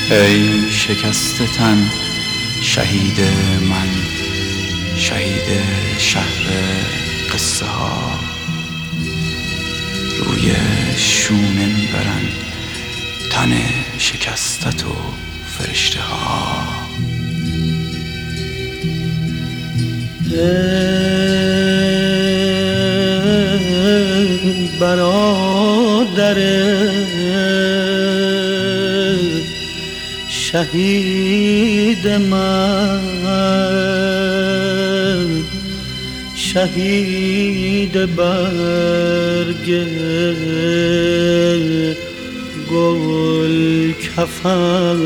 ای شکسته تن شهید من، شهید شهر قصه ها، روی شونه میبرن تن شکستت و فرشته ها. برادر شهید من، شهید برگ گل کفن،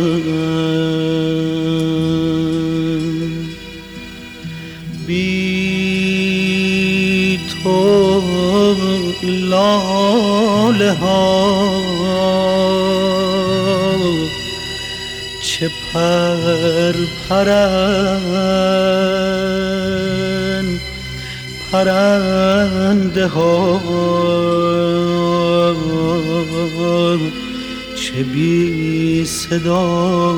بی تو لاله ها چه پرند، پرنده ها چه بی صدا.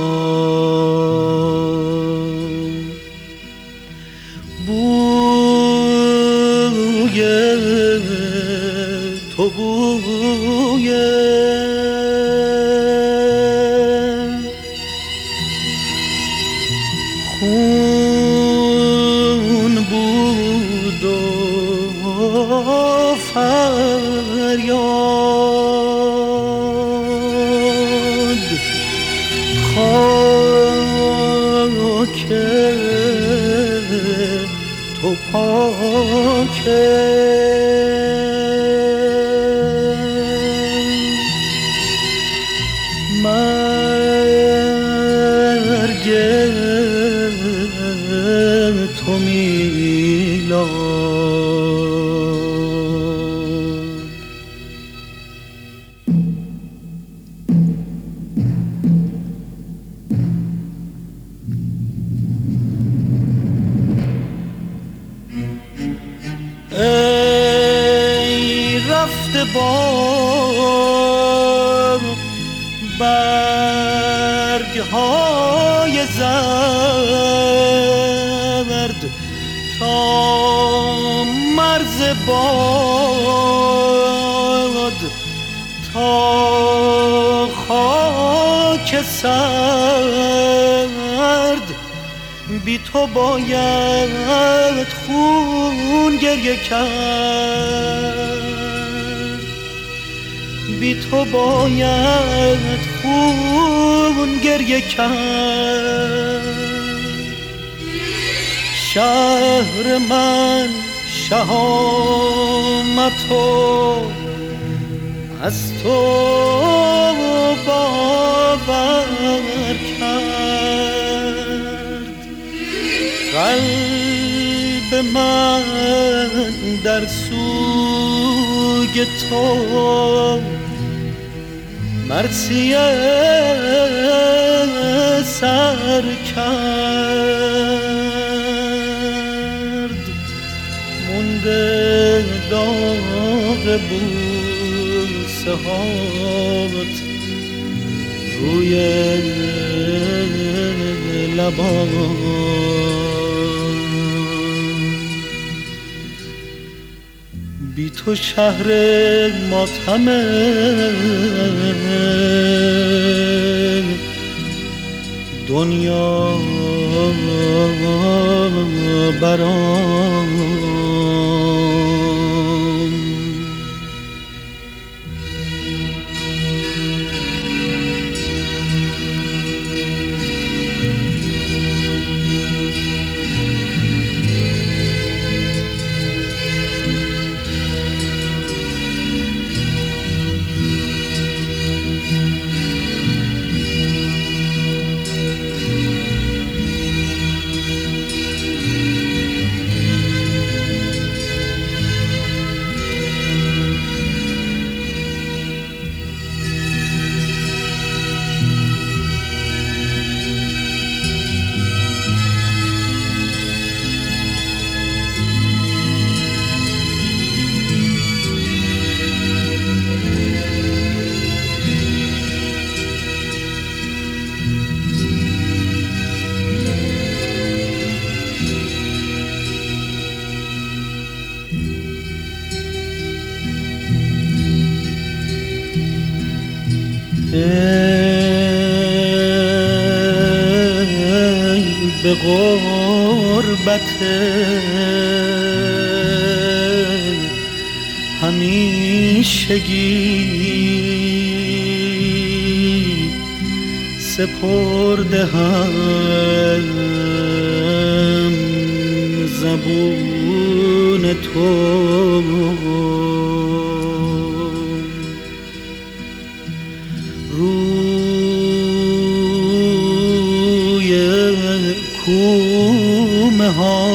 بوی تو بوی خون بود و فریاد، خاک تو پاکه مرگ تو میلاد. ای رفته بار برگ های زرد تا مرز باد، تا خاک سرد، بی تو باید خون گریه کرد، بی تو باید خون گریه کرد. شهر من شهامت و از تو باور کرد، قلب من در سوی تو مرثیه سر کرد، مونده داغ بوسه هات روی لبان. بی تو شهر ماتمه دنیا برام. به غربت همیشگی سپرده هم زبون تو. روی کومه ها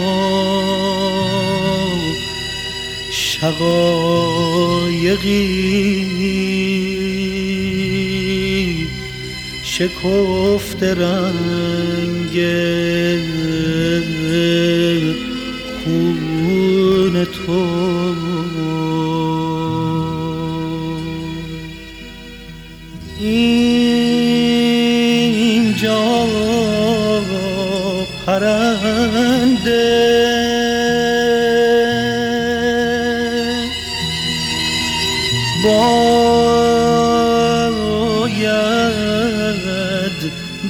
شقایقی شکفته رنگ خون تو. اینجا پرنده باید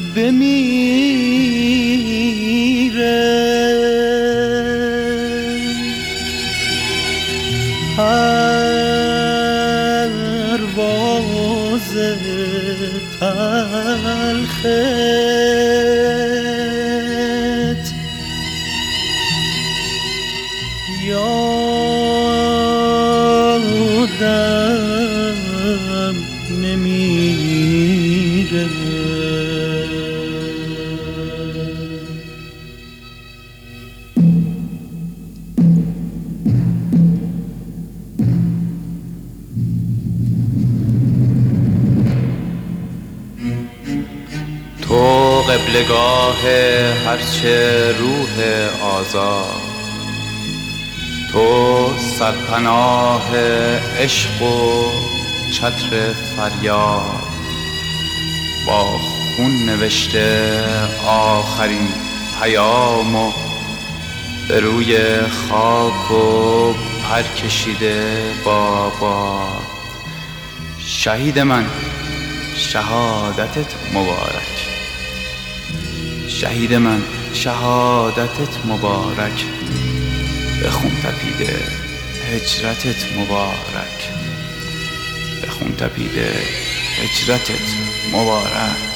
بمیره، پرواز تلخت یادم نمیره. تو قبلگاه هرچه روح آزاد، تو سرپناه عشق و چتر فریاد، با خون نوشته آخرین پیام و به روی خاک و پر کشیده با باد. شهید من شهادتت مبارک، شهید من شهادتت مبارک، به خون تپیده هجرتت مبارک، به خون تپیده هجرتت مبارک.